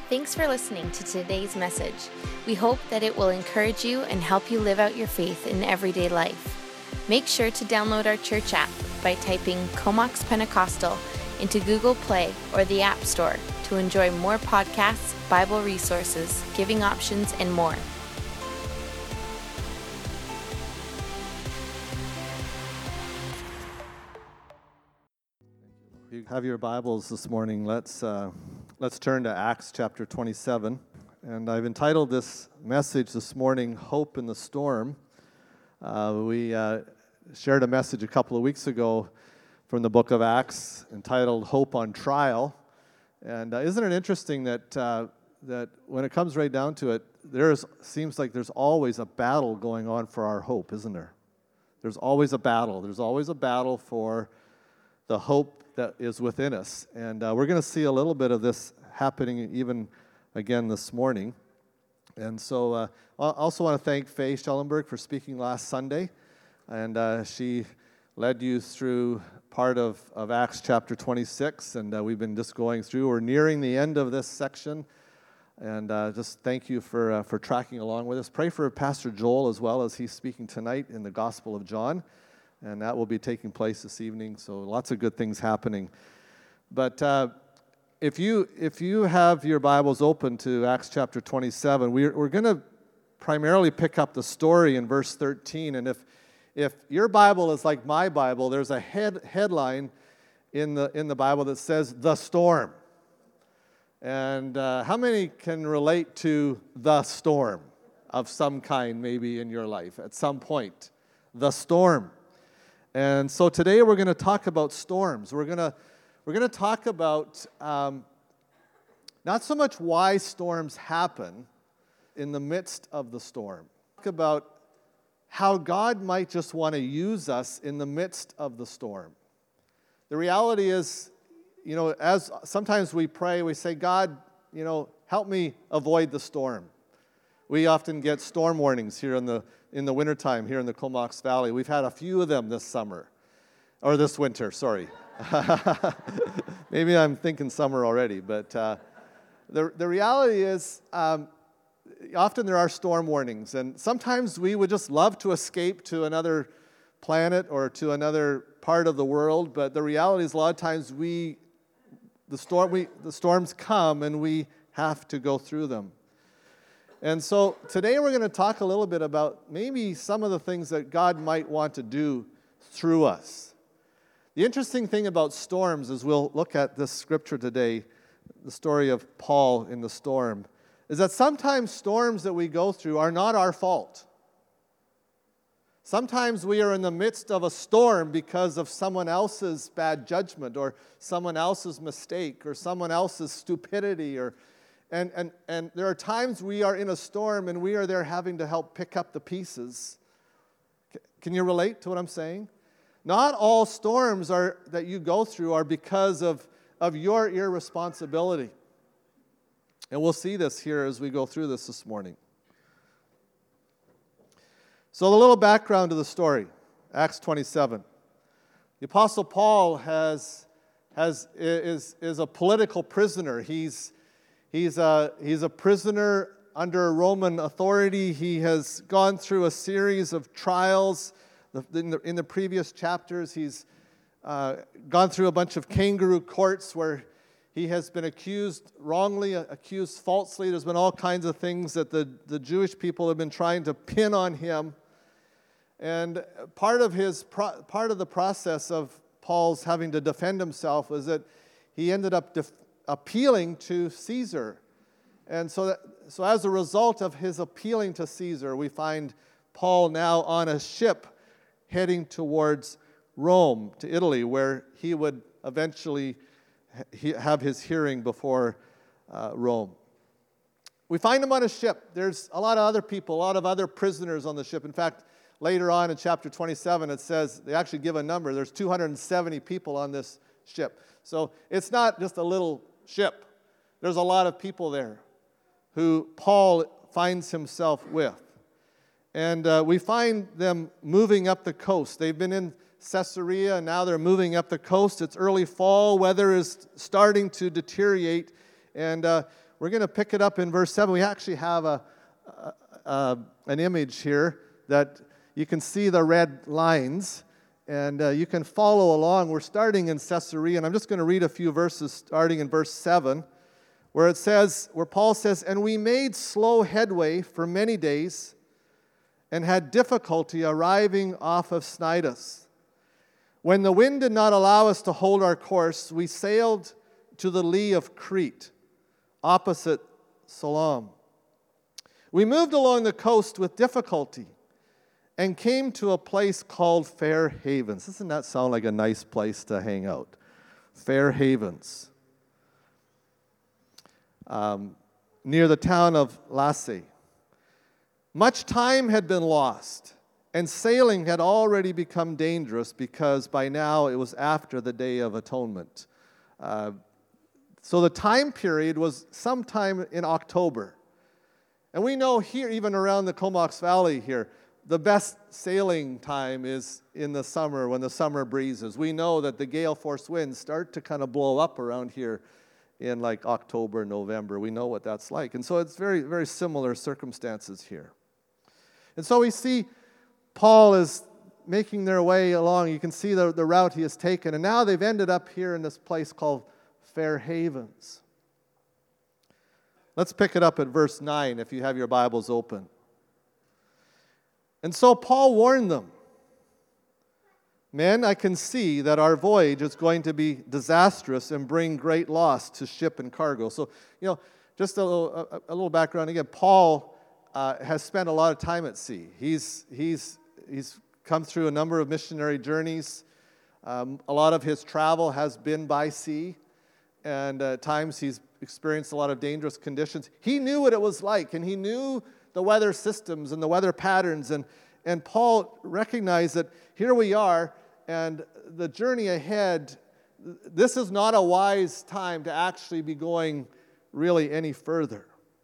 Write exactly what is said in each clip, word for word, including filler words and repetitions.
Thanks for listening to today's message. We hope that it will encourage you and help you live out your faith in everyday life. Make sure to download our church app by typing Comox Pentecostal into Google Play or the App Store to enjoy more podcasts, Bible resources, giving options, and more. If you have your Bibles this morning, let's uh, let's turn to Acts chapter twenty-seven. And I've entitled this message this morning, Hope in the Storm. Uh, we uh, shared a message a couple of weeks ago from the book of Acts entitled Hope on Trial. And uh, isn't it interesting that uh, that when it comes right down to it, there seems like there's always a battle going on for our hope, isn't there? There's always a battle. There's always a battle for the hope that is within us. And uh, we're going to see a little bit of this happening even again this morning. And so uh, I also want to thank Faye Schellenberg for speaking last Sunday. And uh, she led you through part of, of Acts chapter twenty-six. And uh, we've been just going through. We're nearing the end of this section. And uh, just thank you for, uh, for tracking along with us. Pray for Pastor Joel as well as he's speaking tonight in the Gospel of John. And that will be taking place this evening. So lots of good things happening. But uh, if you if you have your Bibles open to Acts chapter twenty-seven, we're we're going to primarily pick up the story in verse thirteen. And if if your Bible is like my Bible, there's a head headline in the in the Bible that says the storm. And uh, how many can relate to the storm of some kind, maybe in your life at some point? The storm. And so today we're going to talk about storms. We're going to we're going to talk about um, not so much why storms happen in the midst of the storm. Talk about how God might just want to use us in the midst of the storm. The reality is, you know, as sometimes we pray, we say, God, you know, help me avoid the storm. We often get storm warnings here in the in the wintertime here in the Comox Valley. We've had a few of them this summer, or this winter, sorry. Maybe I'm thinking summer already, but uh, the, the reality is um, often there are storm warnings, and sometimes we would just love to escape to another planet or to another part of the world, but the reality is a lot of times we, the storm, we, the storms come and we have to go through them. And so today we're going to talk a little bit about maybe some of the things that God might want to do through us. The interesting thing about storms, as we'll look at this scripture today, the story of Paul in the storm, is that sometimes storms that we go through are not our fault. Sometimes we are in the midst of a storm because of someone else's bad judgment or someone else's mistake or someone else's stupidity or And, and and there are times we are in a storm and we are there having to help pick up the pieces. Can you relate to what I'm saying? Not all storms are that you go through are because of, of your irresponsibility. And we'll see this here as we go through this this morning. So a little background to the story, Acts twenty-seven. The Apostle Paul has has is, is a political prisoner. He's He's a, he's a prisoner under Roman authority. He has gone through a series of trials. In the, in the previous chapters, he's uh, gone through a bunch of kangaroo courts where he has been accused wrongly, accused falsely. There's been all kinds of things that the, the Jewish people have been trying to pin on him. And part of his pro, part of the process of Paul's having to defend himself was that he ended up def, appealing to Caesar. And so that, so as a result of his appealing to Caesar, we find Paul now on a ship heading towards Rome, to Italy, where he would eventually ha- have his hearing before uh, Rome. We find him on a ship. There's a lot of other people, a lot of other prisoners on the ship. In fact, later on in chapter twenty-seven, it says, they actually give a number. There's two hundred seventy people on this ship. So it's not just a little ship. There's a lot of people there who Paul finds himself with. And uh, we find them moving up the coast. They've been in Caesarea, and now they're moving up the coast. It's early fall. Weather is starting to deteriorate. And uh, we're going to pick it up in verse seven. We actually have a, a, a an image here that you can see the red lines, and uh, you can follow along. We're starting in Caesarea, and I'm just going to read a few verses starting in verse seven, where it says, where Paul says, "And we made slow headway for many days, and had difficulty arriving off of Cnidus. When the wind did not allow us to hold our course, we sailed to the lee of Crete, opposite Salam. We moved along the coast with difficulty and came to a place called Fair Havens." Doesn't that sound like a nice place to hang out? Fair Havens. Um, near the town of Lasea. Much time had been lost, and sailing had already become dangerous because by now it was after the Day of Atonement. Uh, so the time period was sometime in October. And we know here, even around the Comox Valley here, the best sailing time is in the summer when the summer breezes. We know that the gale force winds start to kind of blow up around here in like October, November. We know what that's like. And so it's very, very similar circumstances here. And so we see Paul is making their way along. You can see the, the route he has taken. And now they've ended up here in this place called Fair Havens. Let's pick it up at verse nine if you have your Bibles open. "And so Paul warned them, 'Men, I can see that our voyage is going to be disastrous and bring great loss to ship and cargo.'" So, you know, just a little, a, a little background again. Paul uh, has spent a lot of time at sea. He's, he's, he's come through a number of missionary journeys. Um, a lot of his travel has been by sea, and at times he's experienced a lot of dangerous conditions. He knew what it was like, and he knew the weather systems and the weather patterns, and, and Paul recognized that here we are, and the journey ahead, this is not a wise time to actually be going really any further.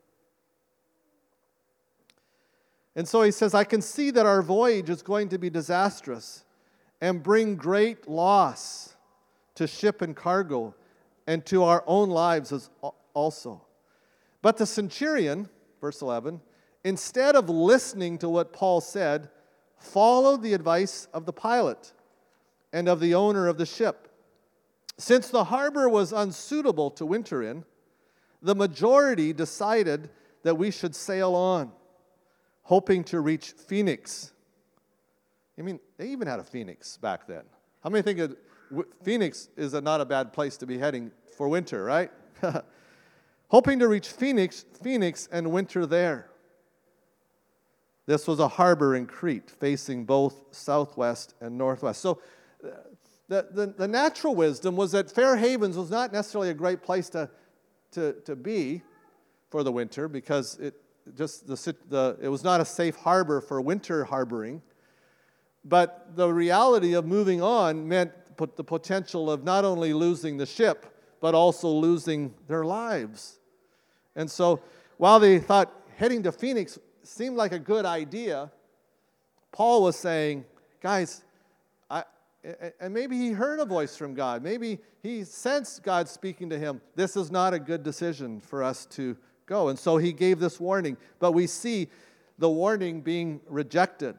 And so he says, "I can see that our voyage is going to be disastrous and bring great loss to ship and cargo and to our own lives as also. But the centurion," verse eleven, "instead of listening to what Paul said, followed the advice of the pilot and of the owner of the ship. Since the harbor was unsuitable to winter in, the majority decided that we should sail on, hoping to reach Phoenix." I mean, they even had a Phoenix back then. How many think of, Phoenix is a, not a bad place to be heading for winter, right? "Hoping to reach Phoenix, Phoenix and winter there." This was a harbor in Crete, facing both southwest and northwest. So the, the, the natural wisdom was that Fair Havens was not necessarily a great place to, to, to be for the winter, because it just the, the it was not a safe harbor for winter harboring. But the reality of moving on meant the potential of not only losing the ship, but also losing their lives. And so while they thought heading to Phoenix seemed like a good idea, Paul was saying, guys, I, and maybe he heard a voice from God. Maybe he sensed God speaking to him. This is not a good decision for us to go. And so he gave this warning. But we see the warning being rejected.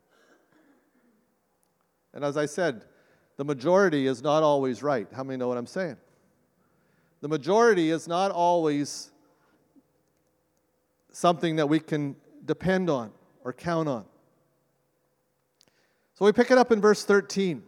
And as I said, the majority is not always right. How many know what I'm saying? The majority is not always something that we can depend on or count on. So we pick it up in verse thirteen.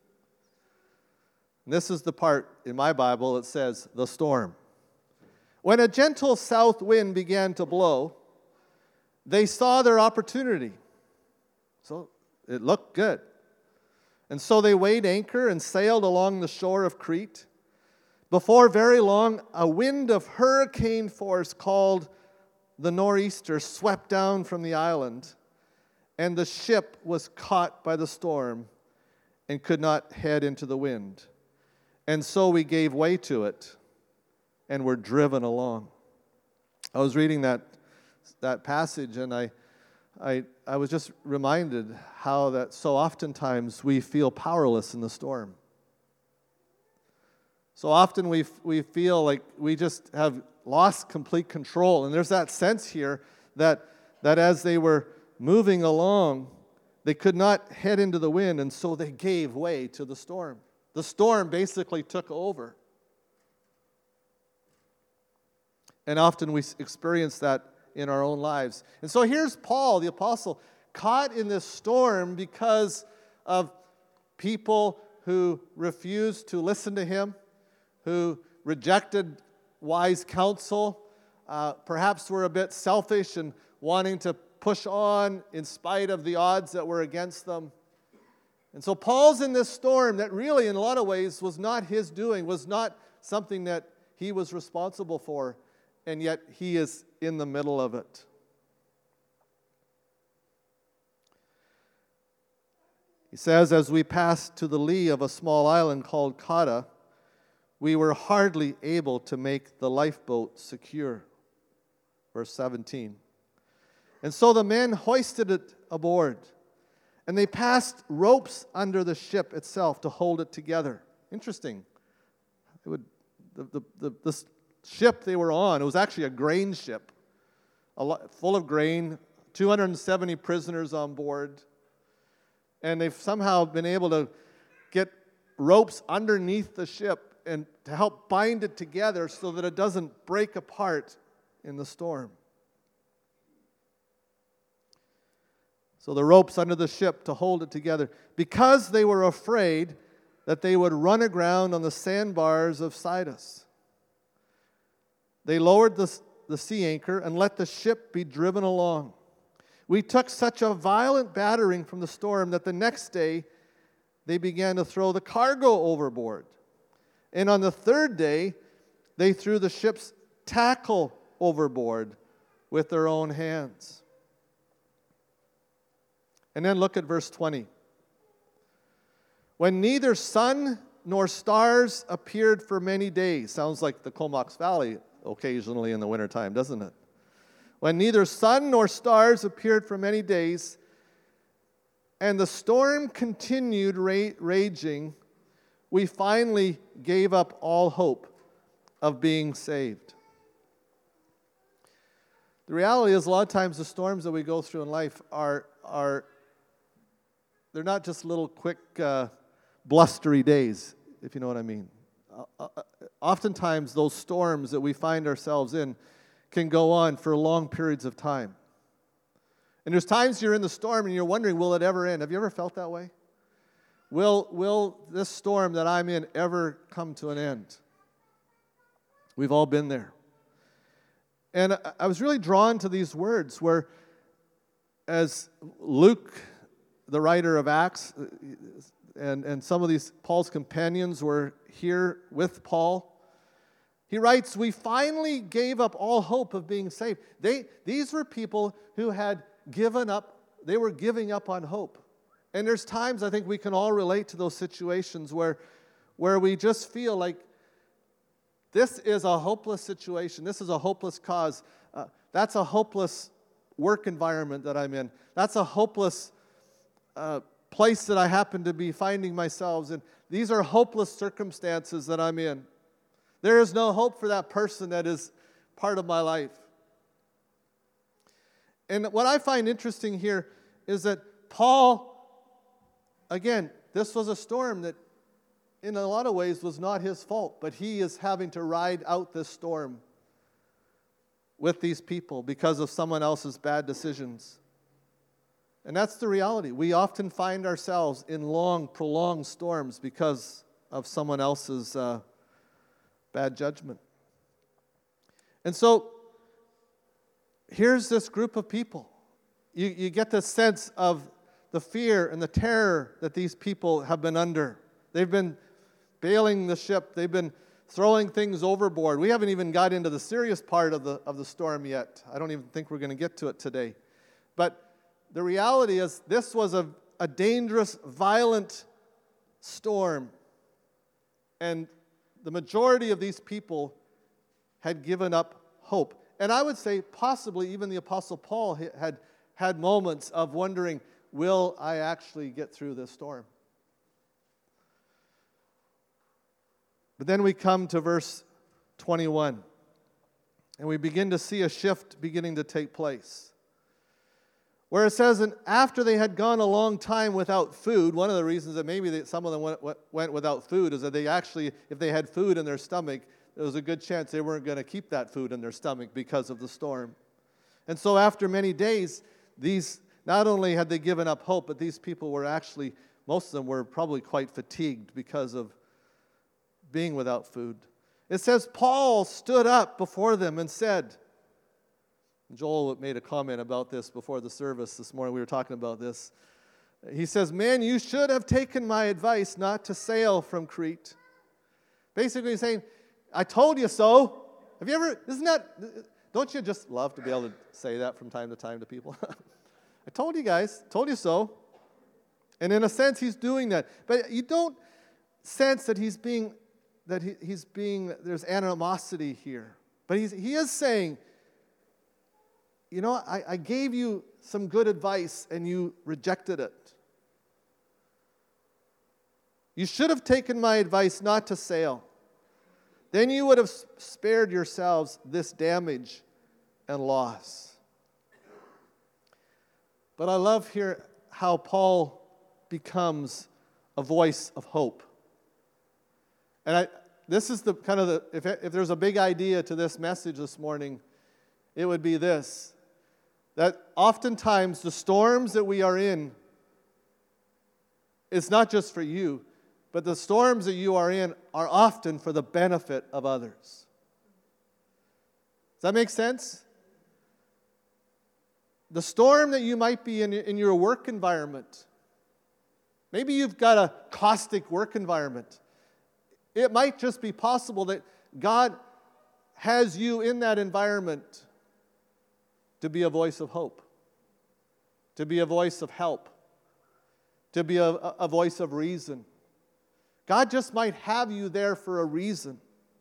And this is the part in my Bible that says, the storm. "When a gentle south wind began to blow, they saw their opportunity." So it looked good. "And so they weighed anchor and sailed along the shore of Crete. Before very long, a wind of hurricane force called the nor'easter swept down from the island, and the ship was caught by the storm and could not head into the wind. And so we gave way to it and were driven along." I was reading that, that passage, and I I, I was just reminded how that so oftentimes we feel powerless in the storm. So often we we feel like we just have lost complete control. And there's that sense here that that as they were moving along, they could not head into the wind, and so they gave way to the storm. The storm basically took over. And often we experience that in our own lives. And so here's Paul, the apostle, caught in this storm because of people who refused to listen to him, who rejected wise counsel, uh, perhaps were a bit selfish and wanting to push on in spite of the odds that were against them. And so Paul's in this storm that really, in a lot of ways, was not his doing, was not something that he was responsible for, and yet he is in the middle of it. He says, as we passed to the lee of a small island called Cauda, we were hardly able to make the lifeboat secure. Verse seventeen. And so the men hoisted it aboard, and they passed ropes under the ship itself to hold it together. Interesting. It would, the, the, the, the ship they were on, it was actually a grain ship, a lot, full of grain, two hundred seventy prisoners on board. And they've somehow been able to get ropes underneath the ship and to help bind it together so that it doesn't break apart in the storm. So the ropes under the ship to hold it together, because they were afraid that they would run aground on the sandbars of Cydus. They lowered the, the sea anchor and let the ship be driven along. We took such a violent battering from the storm that the next day they began to throw the cargo overboard. And on the third day, they threw the ship's tackle overboard with their own hands. And then look at verse twenty. When neither sun nor stars appeared for many days. Sounds like the Comox Valley occasionally in the wintertime, doesn't it? When neither sun nor stars appeared for many days, and the storm continued ra- raging, we finally gave up all hope of being saved. The reality is, a lot of times the storms that we go through in life are, are they're not just little quick, uh, blustery days, if you know what I mean. Uh, uh, oftentimes, those storms that we find ourselves in can go on for long periods of time. And there's times you're in the storm and you're wondering, will it ever end? Have you ever felt that way? Will, will this storm that I'm in ever come to an end? We've all been there. And I, I was really drawn to these words where, as Luke, the writer of Acts, and, and some of these, Paul's companions were here with Paul, he writes, we finally gave up all hope of being saved. They, these were people who had given up, they were giving up on hope. And there's times I think we can all relate to those situations where, where we just feel like this is a hopeless situation. This is a hopeless cause. Uh, that's a hopeless work environment that I'm in. That's a hopeless uh, place that I happen to be finding myself in. These are hopeless circumstances that I'm in. There is no hope for that person that is part of my life. And what I find interesting here is that Paul, again, this was a storm that in a lot of ways was not his fault, but he is having to ride out this storm with these people because of someone else's bad decisions. And that's the reality. We often find ourselves in long, prolonged storms because of someone else's uh, bad judgment. And so, here's this group of people. You, you get the sense of the fear and the terror that these people have been under. They've been bailing the ship. They've been throwing things overboard. We haven't even got into the serious part of the, of the storm yet. I don't even think we're going to get to it today. But the reality is this was a, a dangerous, violent storm. And the majority of these people had given up hope. And I would say possibly even the Apostle Paul had had moments of wondering, will I actually get through this storm? But then we come to verse twenty-one, and we begin to see a shift beginning to take place. Where it says, and after they had gone a long time without food, one of the reasons that maybe they, some of them went, went without food is that they actually, if they had food in their stomach, there was a good chance they weren't going to keep that food in their stomach because of the storm. And so after many days, these, not only had they given up hope, but these people were actually, most of them were probably quite fatigued because of being without food. It says, Paul stood up before them and said, Joel made a comment about this before the service this morning. We were talking about this. He says, "Man, you should have taken my advice not to sail from Crete." Basically he's saying, I told you so. Have you ever, isn't that, don't you just love to be able to say that from time to time to people? I told you guys, told you so. And in a sense, he's doing that. But you don't sense that he's being, that he, he's being, there's animosity here. But he's, he is saying, you know, I, I gave you some good advice and you rejected it. You should have taken my advice not to sail. Then you would have spared yourselves this damage and loss. But I love here how Paul becomes a voice of hope. And I, this is the kind of the, if, if there's a big idea to this message this morning, it would be this. That oftentimes the storms that we are in, it's not just for you, but the storms that you are in are often for the benefit of others. Does that make sense? The storm that you might be in in your work environment, maybe you've got a caustic work environment. It might just be possible that God has you in that environment to be a voice of hope, to be a voice of help, to be a, a voice of reason. God just might have you there for a reason.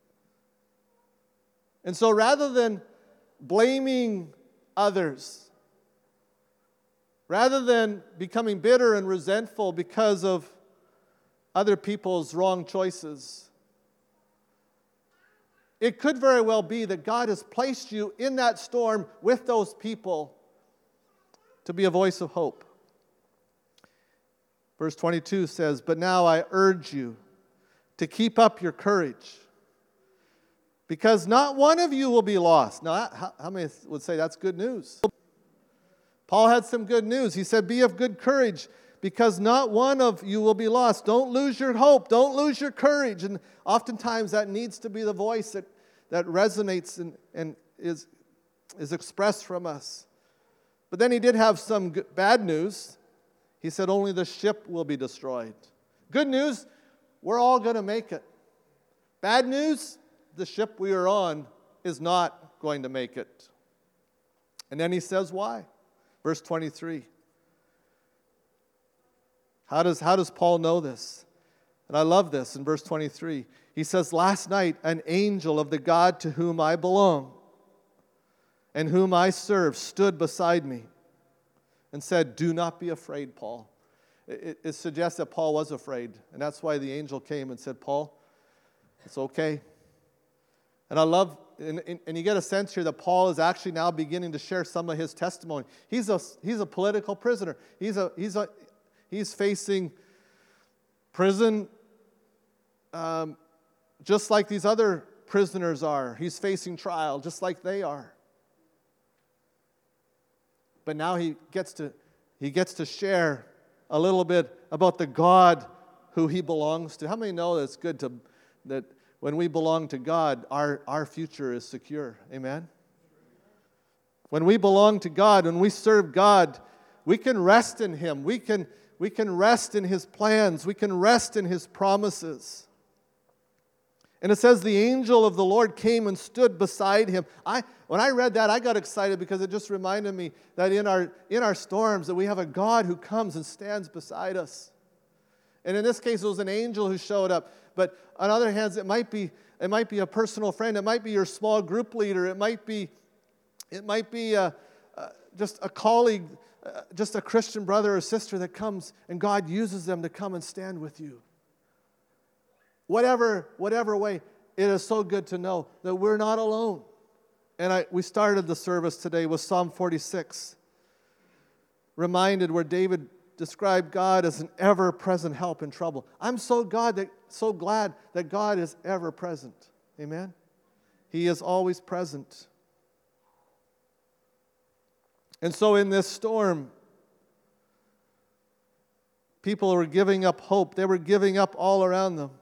And so rather than blaming others, rather than becoming bitter and resentful because of other people's wrong choices, it could very well be that God has placed you in that storm with those people to be a voice of hope. Verse twenty-two says, "But now I urge you to keep up your courage, because not one of you will be lost." Now, how, how many would say that's good news? Paul had some good news. He said, "Be of good courage, because not one of you will be lost." Don't lose your hope. Don't lose your courage. And oftentimes that needs to be the voice that, that resonates and, and is, is expressed from us. But then he did have some good, bad news. He said, only the ship will be destroyed. Good news, we're all going to make it. Bad news, the ship we are on is not going to make it. And then he says why. Verse twenty-three. How does, how does Paul know this? And I love this in verse twenty-three. He says, "Last night an angel of the God to whom I belong and whom I serve stood beside me and said, 'Do not be afraid, Paul.'" It, it suggests that Paul was afraid. And that's why the angel came and said, "Paul, it's okay." And I love, and, and you get a sense here that Paul is actually now beginning to share some of his testimony. He's a, he's a political prisoner. He's a, he's a, He's facing prison um, just like these other prisoners are. He's facing trial just like they are. But now he gets to he gets to share a little bit about the God who he belongs to. How many know that it's good to that when we belong to God, our, our future is secure? Amen? When we belong to God, when we serve God, we can rest in Him. We can We can rest in His plans. We can rest in His promises. And it says the angel of the Lord came and stood beside him. I, when I read that, I got excited because it just reminded me that in our, in our storms that we have a God who comes and stands beside us. And in this case, it was an angel who showed up. But on other hands, it might be it might be a personal friend. It might be your small group leader. It might be it might be a, a, just a colleague. Uh, just a Christian brother or sister that comes and God uses them to come and stand with you. whatever, whatever way, it is so good to know that we're not alone. And I, we started the service today with Psalm forty-six, reminded where David described God as an ever-present help in trouble. I'm so God that so glad that God is ever present. Amen? He is always present. And so in this storm, people were giving up hope. They were giving up all around them.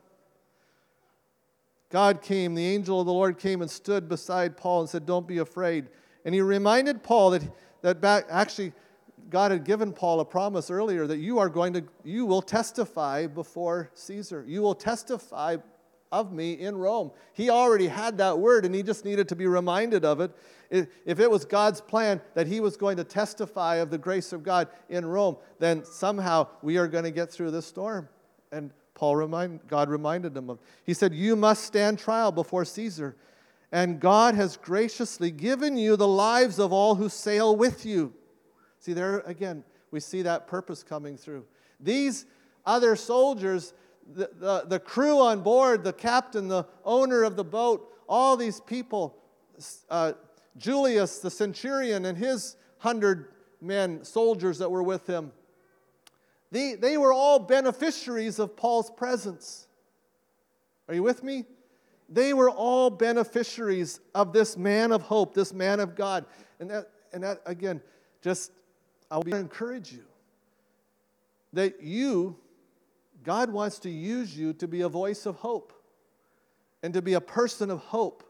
God came, the angel of the Lord came and stood beside Paul and said, don't be afraid. And he reminded Paul that, that back, actually God had given Paul a promise earlier that you are going to, you will testify before Caesar. You will testify of me in Rome. He already had that word and he just needed to be reminded of it. If it was God's plan that he was going to testify of the grace of God in Rome, then somehow we are going to get through this storm. And Paul remind, God reminded him of. He said, you must stand trial before Caesar, and God has graciously given you the lives of all who sail with you. See, there again, we see that purpose coming through. These other soldiers, the, the, the crew on board, the captain, the owner of the boat, all these people, uh, Julius, the centurion, and his hundred men, soldiers that were with him, They, they were all beneficiaries of Paul's presence. Are you with me? They were all beneficiaries of this man of hope, this man of God. And that, and that again, just, I want to encourage you that you, God wants to use you to be a voice of hope and to be a person of hope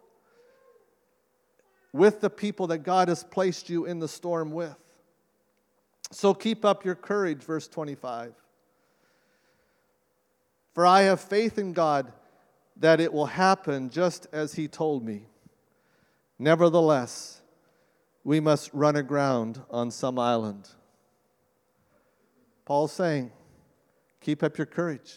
with the people that God has placed you in the storm with. So keep up your courage, verse twenty-five. For I have faith in God that it will happen just as he told me. Nevertheless, we must run aground on some island. Paul's saying, keep up your courage.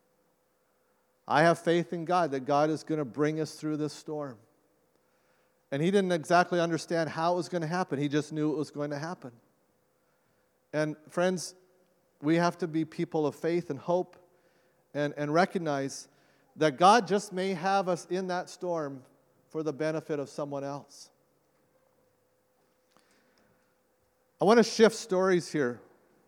I have faith in God that God is going to bring us through this storm. And he didn't exactly understand how it was going to happen. He just knew it was going to happen. And friends, we have to be people of faith and hope and, and recognize that God just may have us in that storm for the benefit of someone else. I want to shift stories here.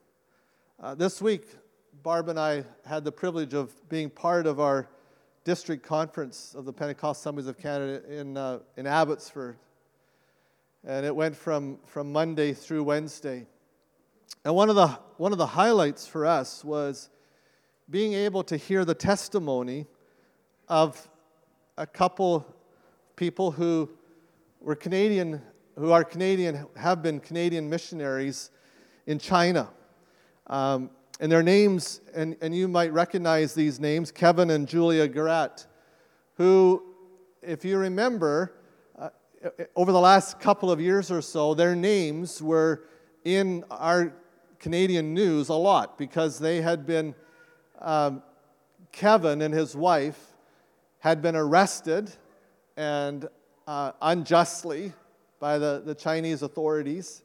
Uh, this week, Barb and I had the privilege of being part of our district conference of the Pentecost Assemblies of Canada in, uh, in Abbotsford. And it went from, from Monday through Wednesday. And one of the one of the highlights for us was being able to hear the testimony of a couple people who were Canadian, who are Canadian, have been Canadian missionaries in China. Um, and their names, and, and you might recognize these names, Kevin and Julia Garat, who, if you remember, uh, over the last couple of years or so, their names were in our Canadian news a lot because they had been, um, Kevin and his wife had been arrested and uh, unjustly by the, the Chinese authorities,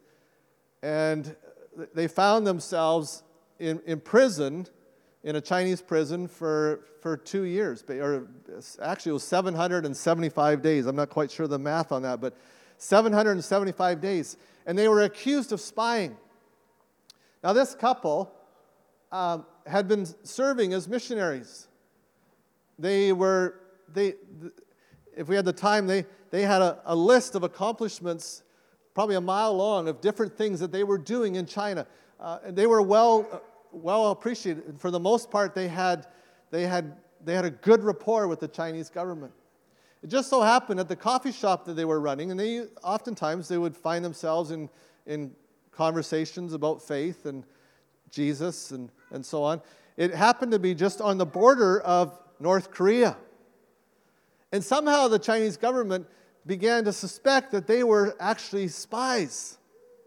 and they found themselves in, in prison, in a Chinese prison for, for two years, or actually it was seven hundred seventy-five days. I'm not quite sure the math on that, but seven hundred seventy-five days, and they were accused of spying. Now, this couple um, had been serving as missionaries. They were, they, if we had the time, they, they had a, a list of accomplishments, probably a mile long, of different things that they were doing in China. Uh, and they were well, uh, well appreciated. For the most part, they had, they had, they had a good rapport with the Chinese government. It just so happened at the coffee shop that they were running, and they oftentimes they would find themselves in in conversations about faith and Jesus and, and so on. It happened to be just on the border of North Korea. And somehow the Chinese government began to suspect that they were actually spies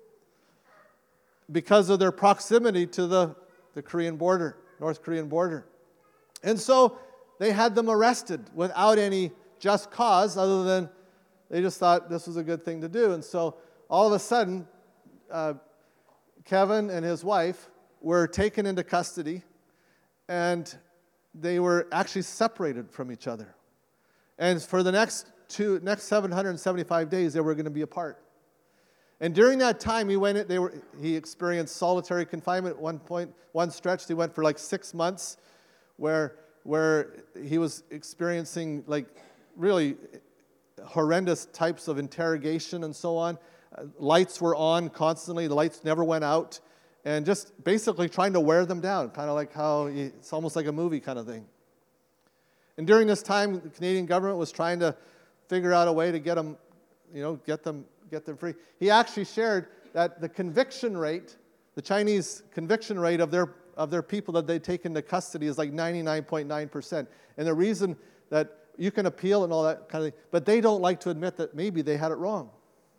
because of their proximity to the, the Korean border, North Korean border. And so they had them arrested without any just cause other than they just thought this was a good thing to do. And so all of a sudden, Uh, Kevin and his wife were taken into custody, and they were actually separated from each other. And for the next two, next seven hundred seventy-five days, they were going to be apart. And during that time, he went. They were. He experienced solitary confinement at one point. One stretch, he went for like six months, where where he was experiencing like really horrendous types of interrogation and so on. Uh, lights were on constantly. The lights never went out, and just basically trying to wear them down, kind of like how you, it's almost like a movie kind of thing. And during this time, the Canadian government was trying to figure out a way to get them, you know, get them. get them free. He actually shared that the conviction rate, the Chinese conviction rate of their of their people that they take into custody is like ninety-nine point nine percent. And the reason that you can appeal and all that kind of thing, but they don't like to admit that maybe they had it wrong.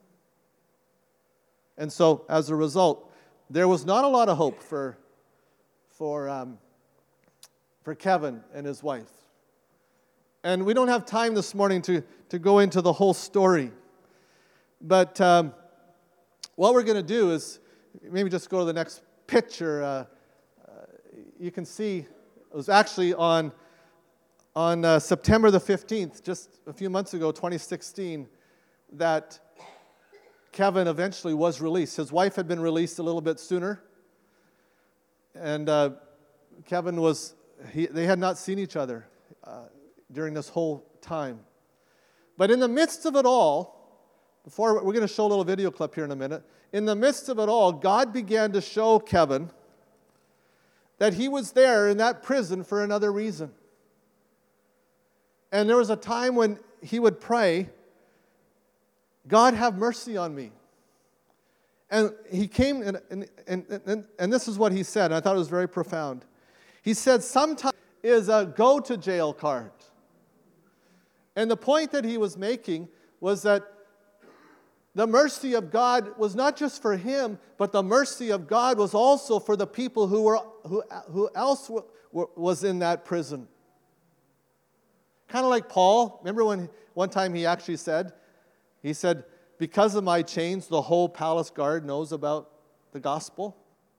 And so as a result, there was not a lot of hope for for um, for Kevin and his wife. And we don't have time this morning to, to go into the whole story. But um, what we're going to do is maybe just go to the next picture. Uh, uh, you can see it was actually on on uh, September the fifteenth, just a few months ago, twenty sixteen, that Kevin eventually was released. His wife had been released a little bit sooner, and uh, Kevin was he, they had not seen each other uh, during this whole time. But in the midst of it all, Before we're going to show a little video clip here in a minute. In the midst of it all, God began to show Kevin that he was there in that prison for another reason. And there was a time when he would pray, God, have mercy on me. And he came, and, and, and, and, and this is what he said, and I thought it was very profound. He said, sometimes is a go-to-jail card. And the point that he was making was that the mercy of God was not just for him, but the mercy of God was also for the people who were who who else were, were, was in that prison. Kind of like Paul. Remember when one time he actually said, he said, because of my chains, the whole palace guard knows about the gospel.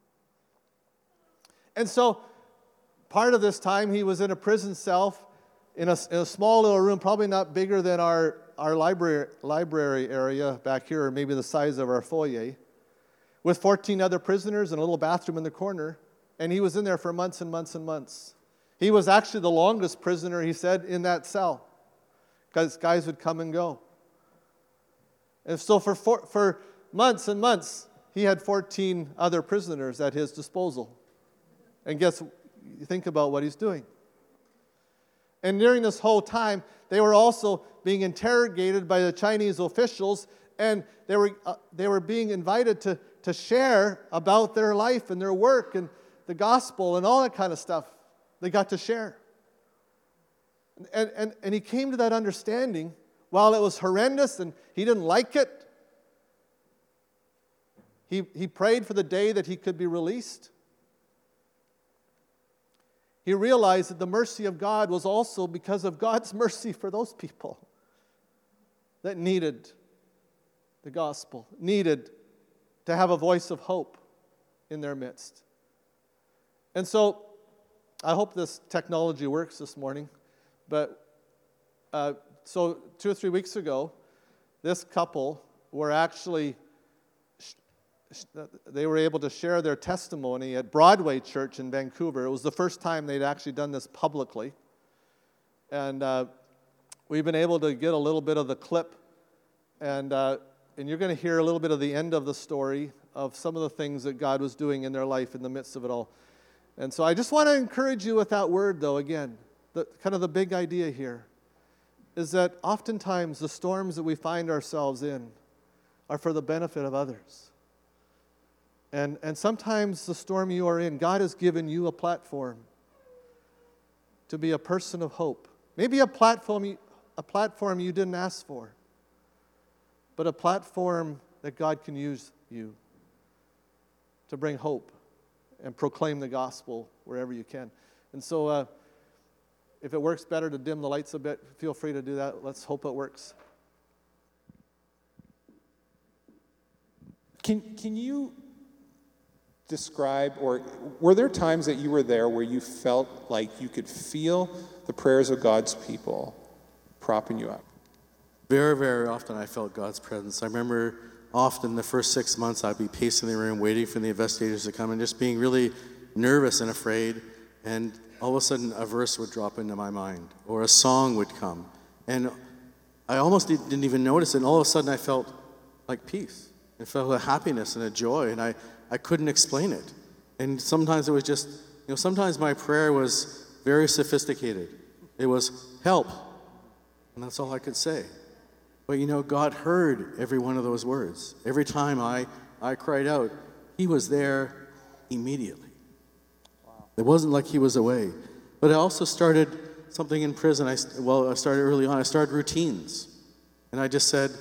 And so part of this time he was in a prison cell in a, in a small little room, probably not bigger than our our library library area back here, or maybe the size of our foyer, with fourteen other prisoners and a little bathroom in the corner, and he was in there for months and months and months. He was actually the longest prisoner, he said, in that cell, because guys would come and go. And so for four, for months and months, he had fourteen other prisoners at his disposal. And guess, think about what he's doing. And during this whole time, they were also being interrogated by the Chinese officials, and they were uh, they were being invited to, to share about their life and their work and the gospel and all that kind of stuff. They got to share. And, and, and he came to that understanding, while it was horrendous and he didn't like it, he, he prayed for the day that he could be released. He realized that the mercy of God was also because of God's mercy for those people that needed the gospel, needed to have a voice of hope in their midst. And so, I hope this technology works this morning, but uh, so two or three weeks ago, this couple were actually they were able to share their testimony at Broadway Church in Vancouver. It was the first time they'd actually done this publicly. And uh, we've been able to get a little bit of the clip. And, uh, and you're going to hear a little bit of the end of the story of some of the things that God was doing in their life in the midst of it all. And so I just want to encourage you with that word, though, again. The, kind of the big idea here is that oftentimes the storms that we find ourselves in are for the benefit of others. And, and sometimes the storm you are in, God has given you a platform to be a person of hope. Maybe a platform, you, a platform you didn't ask for, but a platform that God can use you to bring hope and proclaim the gospel wherever you can. And so uh, if it works better to dim the lights a bit, feel free to do that. Let's hope it works. Can, can you describe, or were there times that you were there where you felt like you could feel the prayers of God's people propping you up? Very, very often I felt God's presence. I remember often the first six months I'd be pacing the room waiting for the investigators to come and just being really nervous and afraid, and all of a sudden a verse would drop into my mind or a song would come, and I almost didn't even notice it, and all of a sudden I felt like peace. I felt a happiness and a joy, and I, I couldn't explain it. And sometimes it was just, you know, sometimes my prayer was very sophisticated. It was, help, and that's all I could say. But you know, God heard every one of those words. Every time I, I cried out, he was there immediately. Wow. It wasn't like he was away. But I also started something in prison. I, well, I started early on. I started routines. And I just said,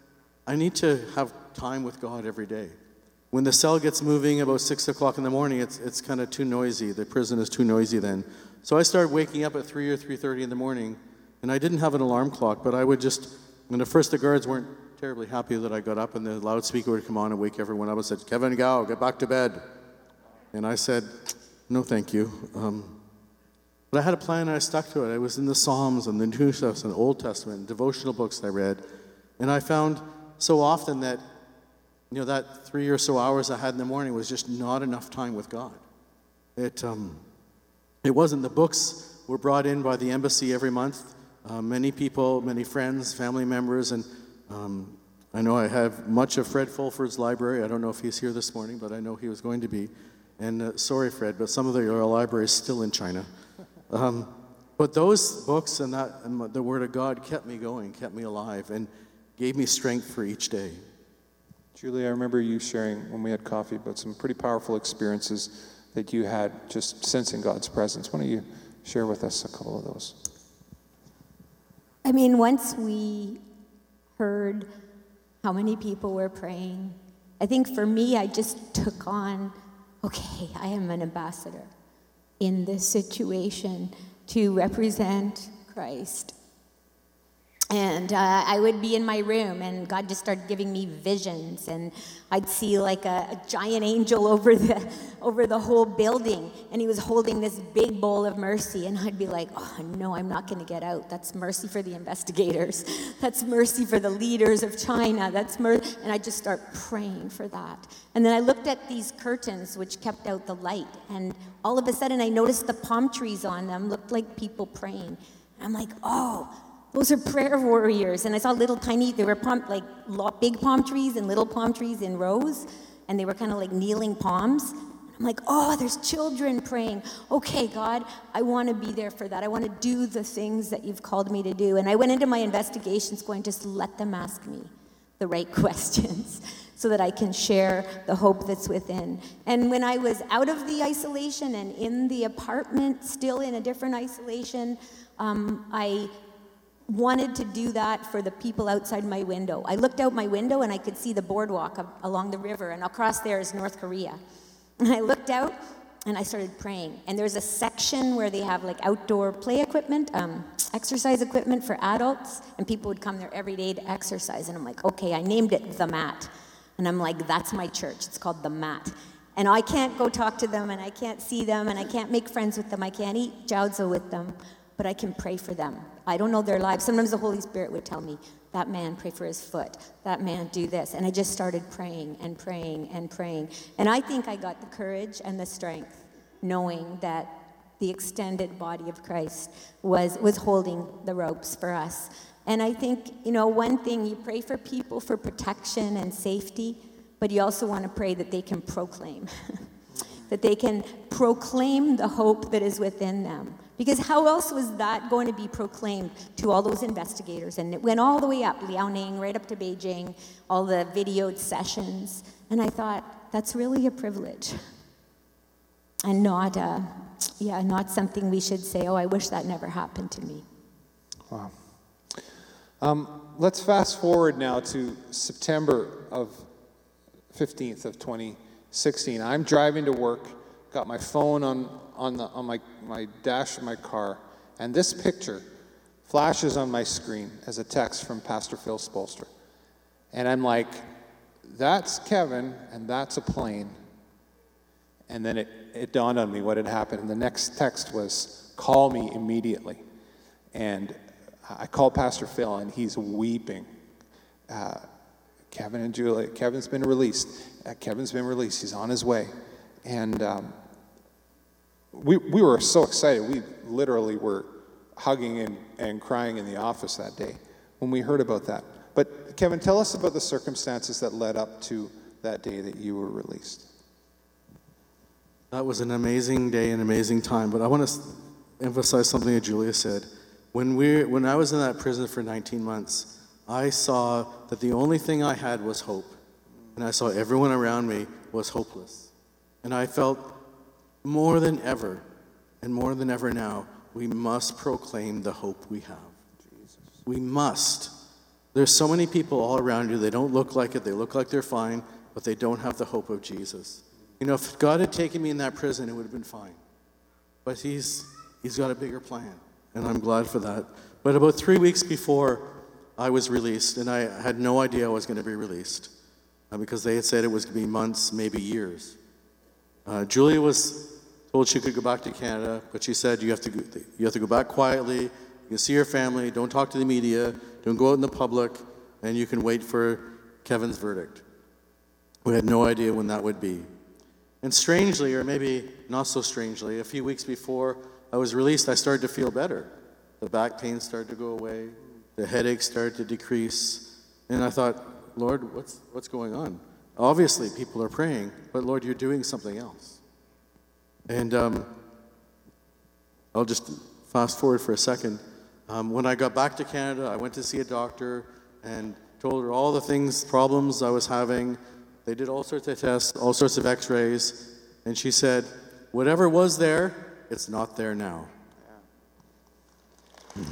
I need to have time with God every day. When the cell gets moving about six o'clock in the morning, it's, it's kind of too noisy. The prison is too noisy then. So I started waking up at three or three thirty in the morning, and I didn't have an alarm clock, but I would just, and at first the guards weren't terribly happy that I got up, and the loudspeaker would come on and wake everyone up and said, Kevin Gao, get back to bed. And I said, no, thank you. Um, but I had a plan, and I stuck to it. I was in the Psalms and the New Testament and Old Testament, and devotional books I read, and I found so often that, you know, that three or so hours I had in the morning was just not enough time with God. It, um, it wasn't. The books were brought in by the embassy every month. Uh, many people, many friends, family members, and um, I know I have much of Fred Fulford's library. I don't know if he's here this morning, but I know he was going to be. And uh, sorry, Fred, but some of the, your library is still in China. Um, but those books and, that, and the Word of God kept me going, kept me alive, and gave me strength for each day. Julie, I remember you sharing when we had coffee about some pretty powerful experiences that you had just sensing God's presence. Why don't you share with us a couple of those? I mean, once we heard how many people were praying, I think for me, I just took on, okay, I am an ambassador in this situation to represent Christ. And uh, I would be in my room, and God just started giving me visions, and I'd see like a, a giant angel over the over the whole building, and he was holding this big bowl of mercy, and I'd be like, oh no, I'm not going to get out. That's mercy for the investigators. That's mercy for the leaders of China. That's mer-, and I just start praying for that. And then I looked at these curtains, which kept out the light, and all of a sudden I noticed the palm trees on them looked like people praying. And I'm like, oh. Those are prayer warriors. And I saw little tiny, they were palm, like big palm trees and little palm trees in rows, and they were kind of like kneeling palms. I'm like, oh, there's children praying. Okay, God, I want to be there for that. I want to do the things that you've called me to do. And I went into my investigations going, just let them ask me the right questions so that I can share the hope that's within. And when I was out of the isolation and in the apartment, still in a different isolation, um, I wanted to do that for the people outside my window. I looked out my window and I could see the boardwalk of, along the river, and across there is North Korea. And I looked out and I started praying. And there's a section where they have like outdoor play equipment, um, exercise equipment for adults, and people would come there every day to exercise. And I'm like, okay, I named it The Mat. And I'm like, that's my church. It's called The Mat. And I can't go talk to them, and I can't see them, and I can't make friends with them. I can't eat jiaozi with them, but I can pray for them. I don't know their lives. Sometimes the Holy Spirit would tell me, that man, pray for his foot. That man, do this. And I just started praying and praying and praying. And I think I got the courage and the strength knowing that the extended body of Christ was, was holding the ropes for us. And I think, you know, one thing, you pray for people for protection and safety, but you also want to pray that they can proclaim, that they can proclaim the hope that is within them. Because how else was that going to be proclaimed to all those investigators? And it went all the way up, Liaoning, right up to Beijing, all the videoed sessions. And I thought, that's really a privilege. And not, uh, yeah, not something we should say, oh, I wish that never happened to me. Wow. Um, let's fast forward now to September of fifteenth of twenty sixteen. I'm driving to work, got my phone on on the on my, my dash of my car, and this picture flashes on my screen as a text from Pastor Phil Spolster. And I'm like, that's Kevin, and that's a plane. And then it, it dawned on me what had happened. And the next text was, call me immediately. And I called Pastor Phil, and he's weeping. Uh, Kevin and Julie, Kevin's been released. Uh, Kevin's been released. He's on his way. And um, we we were so excited. We literally were hugging and, and crying in the office that day when we heard about that. But Kevin, tell us about the circumstances that led up to that day that you were released. That was an amazing day, an amazing time. But I want to emphasize something that Julia said. When we, when I was in that prison for nineteen months, I saw that the only thing I had was hope. And I saw everyone around me was hopeless. And I felt more than ever, and more than ever now, we must proclaim the hope we have. Jesus. We must. There's so many people all around you, they don't look like it, they look like they're fine, but they don't have the hope of Jesus. You know, if God had taken me in that prison, it would have been fine. But he's he's got a bigger plan, and I'm glad for that. But about three weeks before I was released, and I had no idea I was going to be released, uh, because they had said it was going to be months, maybe years. Uh, Julia was told she could go back to Canada, but she said you have to go, you have to go back quietly. You can see your family. Don't talk to the media. Don't go out in the public, and you can wait for Kevin's verdict. We had no idea when that would be. And strangely, or maybe not so strangely, a few weeks before I was released, I started to feel better. The back pain started to go away. The headaches started to decrease. And I thought, Lord, what's what's going on? Obviously, people are praying, but Lord, you're doing something else. And um, I'll just fast forward for a second. Um, when I got back to Canada, I went to see a doctor and told her all the things, problems I was having. They did all sorts of tests, all sorts of x-rays, and she said, whatever was there, it's not there now. Yeah.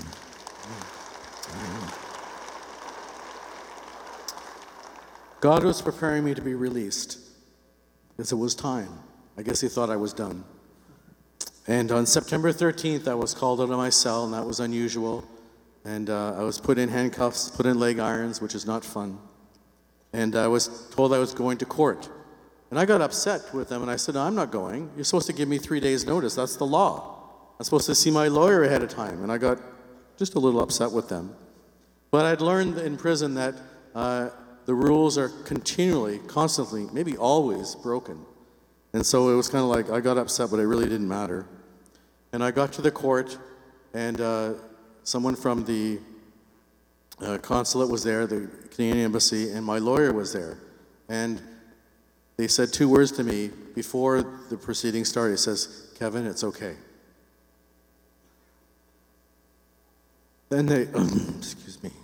God was preparing me to be released because it was time. I guess he thought I was done. And on September thirteenth, I was called out of my cell, and that was unusual. And uh, I was put in handcuffs, put in leg irons, which is not fun. And I was told I was going to court. And I got upset with them, and I said, no, I'm not going. You're supposed to give me three days' notice. That's the law. I'm supposed to see my lawyer ahead of time. And I got just a little upset with them. But I'd learned in prison that uh, the rules are continually, constantly, maybe always broken. And so it was kind of like I got upset, but it really didn't matter. And I got to the court, and uh, someone from the uh, consulate was there, the Canadian Embassy, and my lawyer was there. And they said two words to me before the proceedings started. It says, Kevin, it's okay. Then they, excuse me.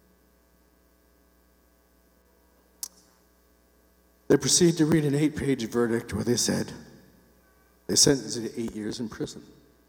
They proceeded to read an eight-page verdict where they said they sentenced me to eight years in prison.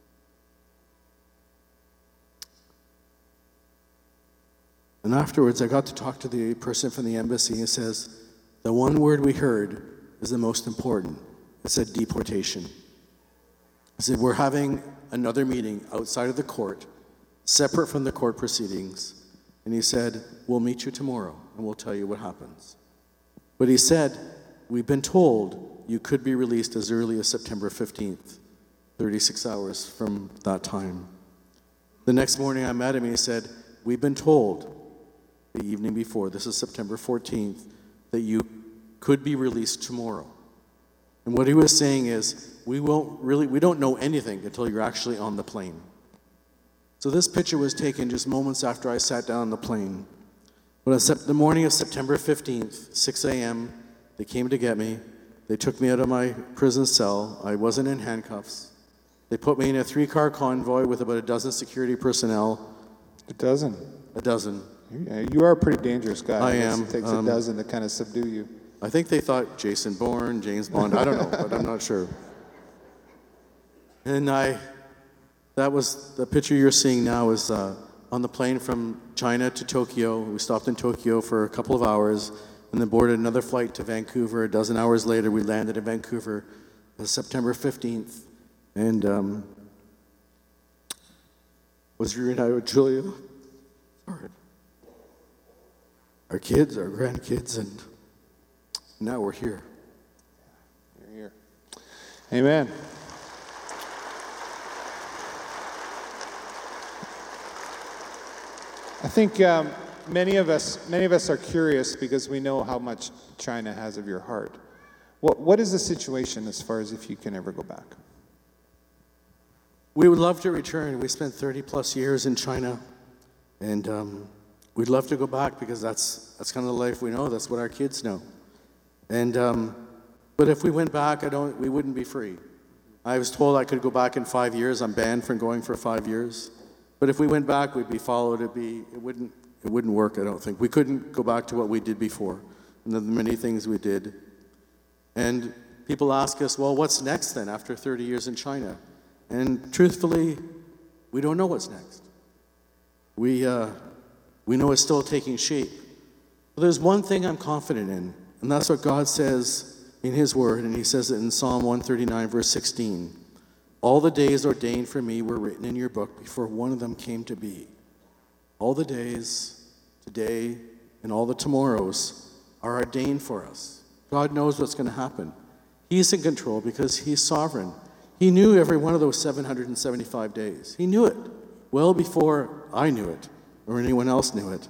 And afterwards, I got to talk to the person from the embassy, and he says, the one word we heard is the most important. It said deportation. He said, we're having another meeting outside of the court, separate from the court proceedings. And he said, we'll meet you tomorrow, and we'll tell you what happens. But he said, we've been told you could be released as early as September fifteenth, thirty-six hours from that time. The next morning I met him and he said, we've been told the evening before, this is September fourteenth, that you could be released tomorrow. And what he was saying is, we won't really, we don't know anything until you're actually on the plane. So this picture was taken just moments after I sat down on the plane. But on the morning of September fifteenth, six a.m., they came to get me. They took me out of my prison cell. I wasn't in handcuffs. They put me in a three-car convoy with about a dozen security personnel. A dozen? A dozen. Yeah, you are a pretty dangerous guy. I am. It takes um, a dozen to kind of subdue you. I think they thought Jason Bourne, James Bond, I don't know, but I'm not sure. And I, that was, the picture you're seeing now is uh, on the plane from China to Tokyo. We stopped in Tokyo for a couple of hours and then boarded another flight to Vancouver. A dozen hours later, we landed in Vancouver on September fifteenth. And um, was reunited with Julia, our, our kids, our grandkids, and now we're here. You're here. Amen. I think um, many of us, many of us are curious because we know how much China has of your heart. What, what is the situation as far as if you can ever go back? We would love to return. We spent thirty plus years in China, and um, we'd love to go back because that's that's kind of the life we know. That's what our kids know. And um, but if we went back, I don't. We wouldn't be free. I was told I could go back in five years. I'm banned from going for five years. But if we went back, we'd be followed. It'd be. It wouldn't. It wouldn't work. I don't think we couldn't go back to what we did before, and the many things we did. And people ask us, well, what's next then after thirty years in China? And truthfully, we don't know what's next. We, uh, we know it's still taking shape. But there's one thing I'm confident in, and that's what God says in his word, and he says it in Psalm one thirty-nine, verse sixteen. All the days ordained for me were written in your book before one of them came to be. All the days, today, and all the tomorrows are ordained for us. God knows what's going to happen. He's in control because he's sovereign. He knew every one of those seven hundred seventy-five days. He knew it well before I knew it or anyone else knew it.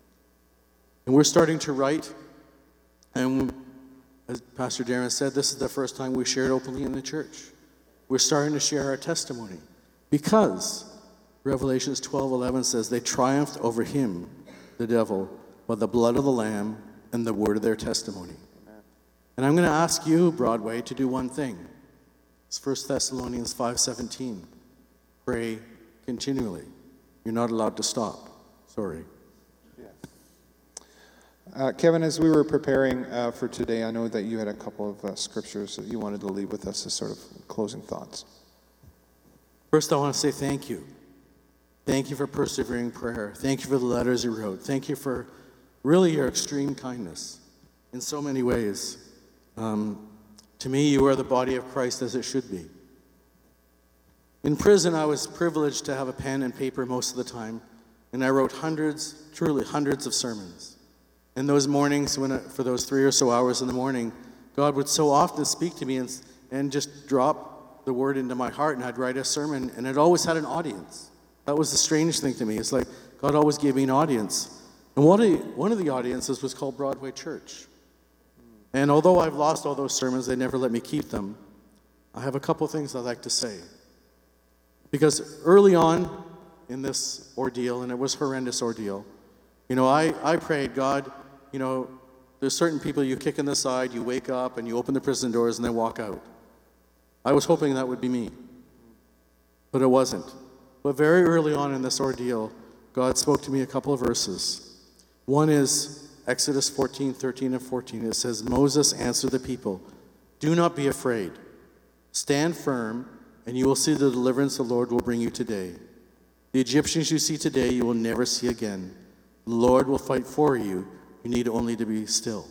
And we're starting to write, and as Pastor Darren said, this is the first time we shared openly in the church. We're starting to share our testimony because Revelations twelve eleven says they triumphed over him, the devil, by the blood of the Lamb and the word of their testimony. Amen. And I'm going to ask you, Broadway, to do one thing. It's First Thessalonians five seventeen. Pray continually. You're not allowed to stop. Sorry. Yeah. Uh, Kevin, as we were preparing uh, for today, I know that you had a couple of uh, scriptures that you wanted to leave with us as sort of closing thoughts. First, I want to say thank you. Thank you for persevering prayer. Thank you for the letters you wrote. Thank you for really your extreme kindness in so many ways. Um, to me, you are the body of Christ as it should be. In prison, I was privileged to have a pen and paper most of the time, and I wrote hundreds, truly hundreds of sermons. And those mornings, when I, for those three or so hours in the morning, God would so often speak to me and, and just drop the word into my heart, and I'd write a sermon, and it always had an audience. That was the strange thing to me. It's like God always gave me an audience. And one of the, one of the audiences was called Broadway Church. And although I've lost all those sermons, they never let me keep them. I have a couple things I'd like to say. Because early on in this ordeal, and it was a horrendous ordeal, you know, I, I prayed, God, you know, there's certain people you kick in the side, you wake up, and you open the prison doors, and they walk out. I was hoping that would be me. But it wasn't. But very early on in this ordeal, God spoke to me a couple of verses. One is Exodus fourteen, thirteen, and fourteen. It says, Moses answered the people, do not be afraid. Stand firm, and you will see the deliverance the Lord will bring you today. The Egyptians you see today, you will never see again. The Lord will fight for you. You need only to be still.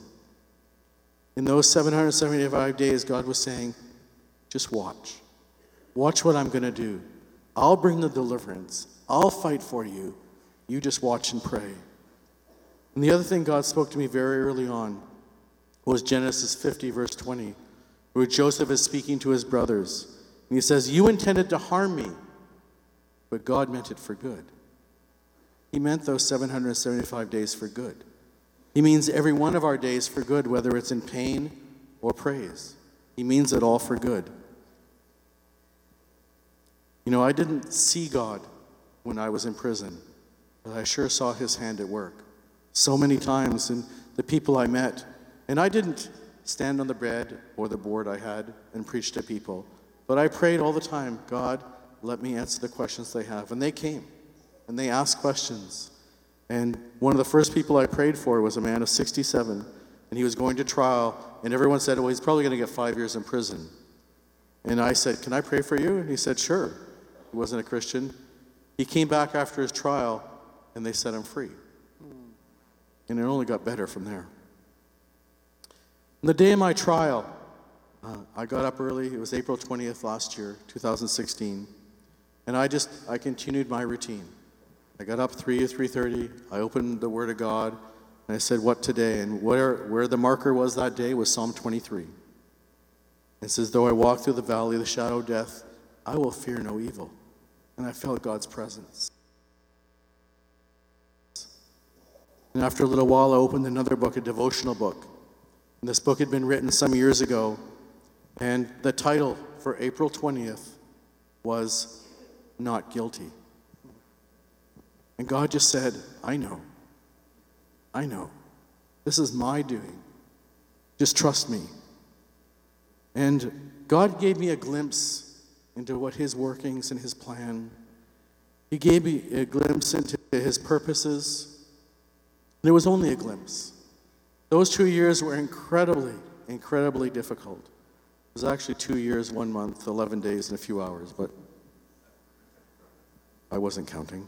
In those seven hundred seventy-five days, God was saying, just watch. Watch what I'm going to do. I'll bring the deliverance. I'll fight for you. You just watch and pray. And the other thing God spoke to me very early on was Genesis fifty, verse twenty, where Joseph is speaking to his brothers. And he says, you intended to harm me, but God meant it for good. He meant those seven hundred seventy-five days for good. He means every one of our days for good, whether it's in pain or praise. He means it all for good. You know, I didn't see God when I was in prison, but I sure saw his hand at work so many times, and the people I met. And I didn't stand on the bed or the board I had and preach to people, but I prayed all the time, God, let me answer the questions they have. And they came, and they asked questions. And one of the first people I prayed for was a man of sixty-seven, and he was going to trial, and everyone said, well, he's probably going to get five years in prison. And I said, can I pray for you? And he said, sure. He wasn't a Christian. He came back after his trial, and they set him free. And it only got better from there. On the day of my trial, uh, I got up early. It was April twentieth last year, two thousand sixteen. And I just, I continued my routine. I got up three or three thirty. I opened the Word of God, and I said, what today? And where, where the marker was that day was Psalm twenty-three. It says, though I walk through the valley of the shadow of death, I will fear no evil. And I felt God's presence. And after a little while, I opened another book, a devotional book. And this book had been written some years ago. And the title for April twentieth was Not Guilty. And God just said, I know. I know. This is my doing. Just trust me. And God gave me a glimpse into what his workings and his plan. He gave me a glimpse into his purposes. And it was only a glimpse. Those two years were incredibly, incredibly difficult. It was actually two years, one month, eleven days, and a few hours, but I wasn't counting.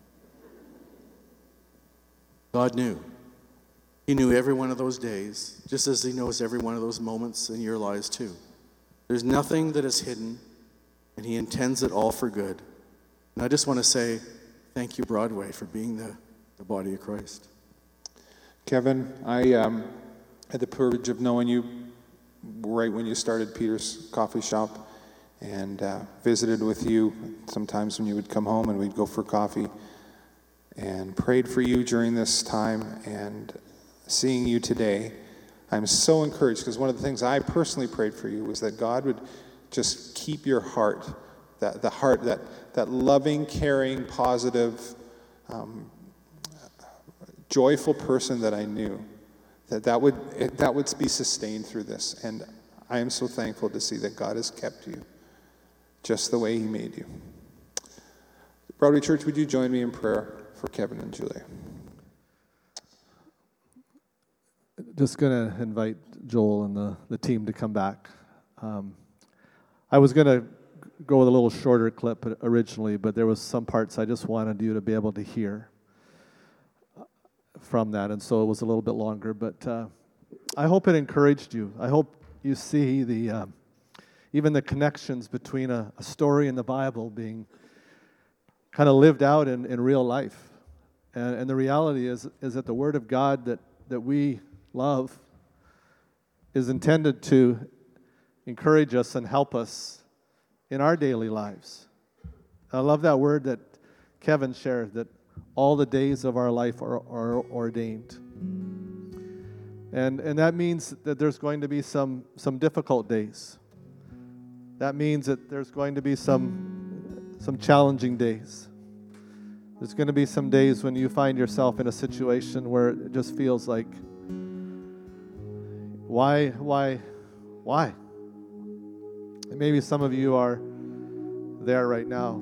God knew. He knew every one of those days, just as he knows every one of those moments in your lives too. There's nothing that is hidden, and he intends it all for good. And I just want to say thank you, Broadway, for being the, the body of Christ. Kevin, I um, had the privilege of knowing you right when you started Peter's Coffee Shop, and uh, visited with you sometimes when you would come home and we'd go for coffee, and prayed for you during this time. And seeing you today, I'm so encouraged, because one of the things I personally prayed for you was that God would just keep your heart, that the heart, that that loving, caring, positive, um, joyful person that I knew, that that would it, that would be sustained through this. And I am so thankful to see that God has kept you just the way he made you. Broadway Church, would you join me in prayer for Kevin and Julie? Just going to invite Joel and the, the team to come back. Um, I was going to go with a little shorter clip originally, but there was some parts I just wanted you to be able to hear from that, and so it was a little bit longer. But uh, I hope it encouraged you. I hope you see the uh, even the connections between a, a story in the Bible being kind of lived out in, in real life. And, and the reality is is that the Word of God that, that we love is intended to encourage us and help us in our daily lives. I love that word that Kevin shared, that all the days of our life are, are ordained. And and that means that there's going to be some, some difficult days. That means that there's going to be some, some challenging days. There's going to be some days when you find yourself in a situation where it just feels like, why, why, why? And maybe some of you are there right now.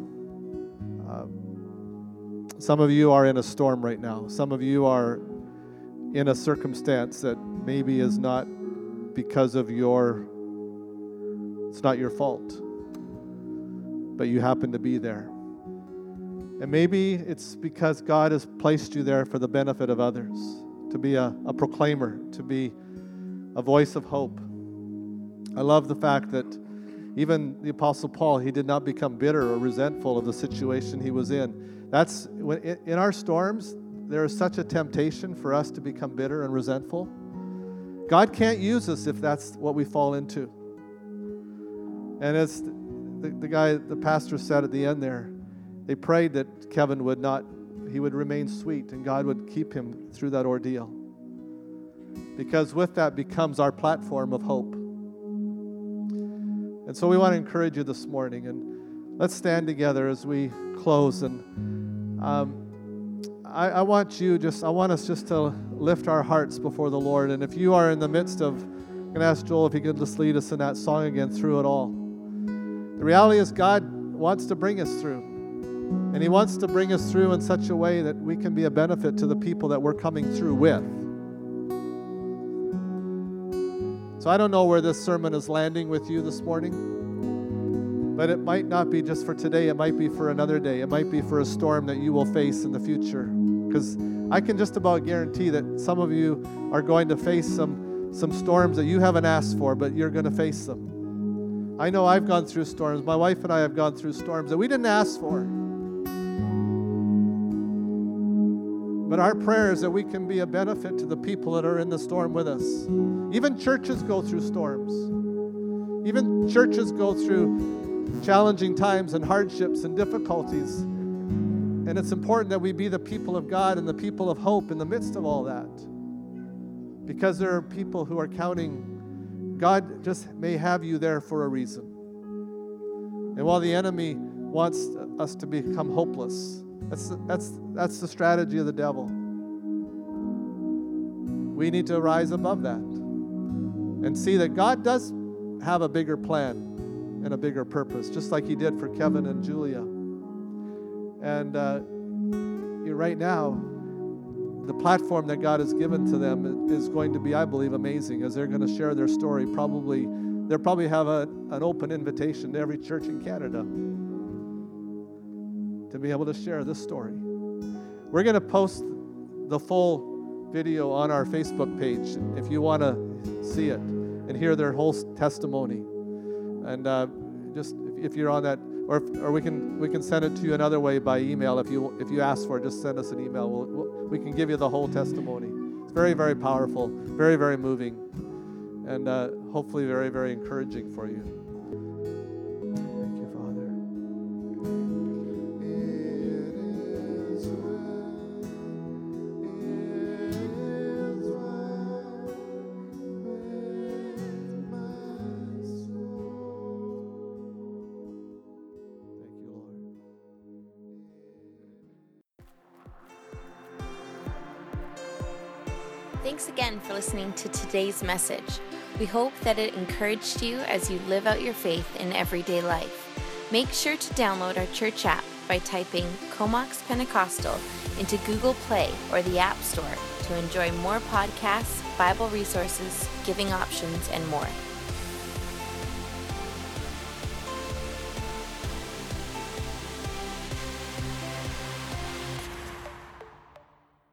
Um, some of you are in a storm right now. Some of you are in a circumstance that maybe is not because of your, it's not your fault, but you happen to be there. And maybe it's because God has placed you there for the benefit of others, to be a, a proclaimer, to be a voice of hope. I love the fact that even the Apostle Paul, he did not become bitter or resentful of the situation he was in. That's when in our storms, there is such a temptation for us to become bitter and resentful. God can't use us if that's what we fall into. And as the, the guy, the pastor said at the end there, they prayed that Kevin would not, he would remain sweet and God would keep him through that ordeal. Because with that becomes our platform of hope. And so we want to encourage you this morning, and let's stand together as we close. And um, I, I want you just, I want us just to lift our hearts before the Lord. And if you are in the midst of, I'm going to ask Joel if he could just lead us in that song again, Through It All. The reality is God wants to bring us through. And he wants to bring us through in such a way that we can be a benefit to the people that we're coming through with. So I don't know where this sermon is landing with you this morning, but it might not be just for today. It might be for another day. It might be for a storm that you will face in the future. Because I can just about guarantee that some of you are going to face some, some storms that you haven't asked for, but you're going to face them. I know I've gone through storms. My wife and I have gone through storms that we didn't ask for. But our prayer is that we can be a benefit to the people that are in the storm with us. Even churches go through storms. Even churches go through challenging times and hardships and difficulties. And it's important that we be the people of God and the people of hope in the midst of all that. Because there are people who are counting, God just may have you there for a reason. And while the enemy wants us to become hopeless, that's, that's, that's the strategy of the devil. We need to rise above that and see that God does have a bigger plan and a bigger purpose, just like he did for Kevin and Julia. And uh, right now, the platform that God has given to them is going to be, I believe, amazing as they're going to share their story. Probably, they'll probably have a, an open invitation to every church in Canada to be able to share this story. We're going to post the full video on our Facebook page if you want to see it and hear their whole testimony. And uh, just if, if you're on that, or if, or we can we can send it to you another way by email. If you if you ask for it, just send us an email. We'll, we'll, we can give you the whole testimony. It's very, very powerful, very, very moving, and uh, hopefully very, very encouraging for you. Thank you, Father. Thanks again for listening to today's message. We hope that it encouraged you as you live out your faith in everyday life. Make sure to download our church app by typing Comox Pentecostal into Google Play or the App Store to enjoy more podcasts, Bible resources, giving options, and more.